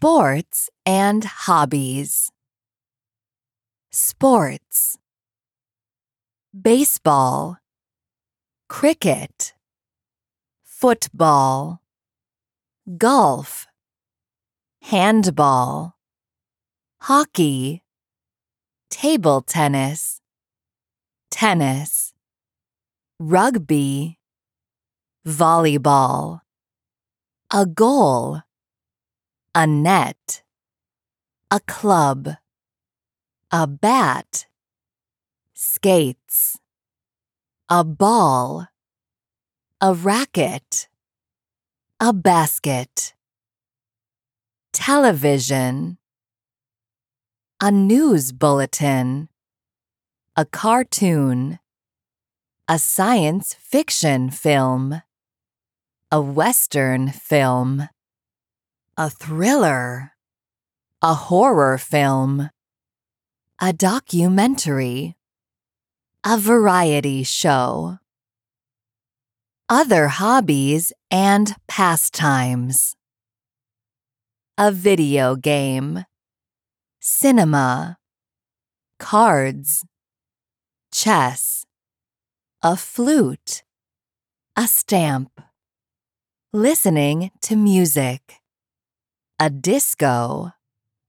Sports and hobbies. Sports. Baseball, cricket, football, golf, handball, hockey, table tennis, tennis, rugby, volleyball, a goal, a net, a club, a bat, skates, a ball, a racket, a basket, television, a news bulletin, a cartoon, a science fiction film, a western film, a thriller, a horror film, a documentary, a variety show. Other hobbies and pastimes. A video game, cinema, cards, chess, a flute, a stamp, listening to music, a disco,